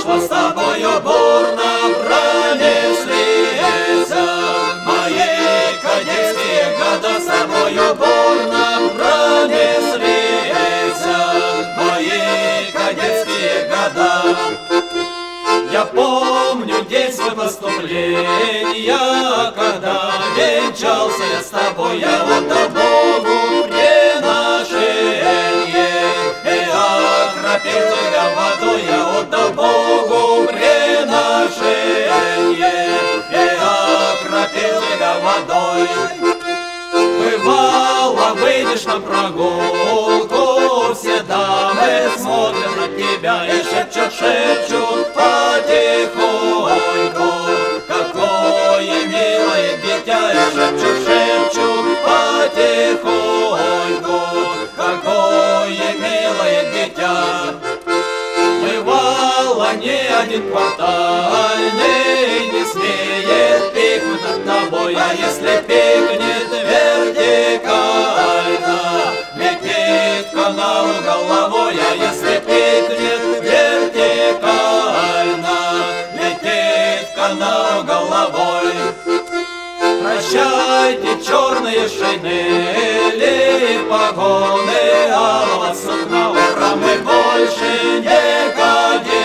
детство с тобою бурно пронеслись, мои кадетские года с тобою бурно пронеслись, мои кадетские года. Я помню день свой поступления, когда венчался я с тобой, я отдал Богу приношение, и окропил тебя водой, я отдал Богу приношение, и окропил тебя водой. Бывало, выйдешь на прогулку, все дамы смотрят на тебя и шепчут потихоньку, какое милое дитя, и шепчут потихоньку, какое милое дитя. Бывало, ни один квартальный не смеет пикнуть над тобой, а если пикнет вертикально, летит канал головой, а если пикнет вертикально, летит канал головой. Прощайте черные шинели, погоны алого сукна, ура, мы больше не годимся.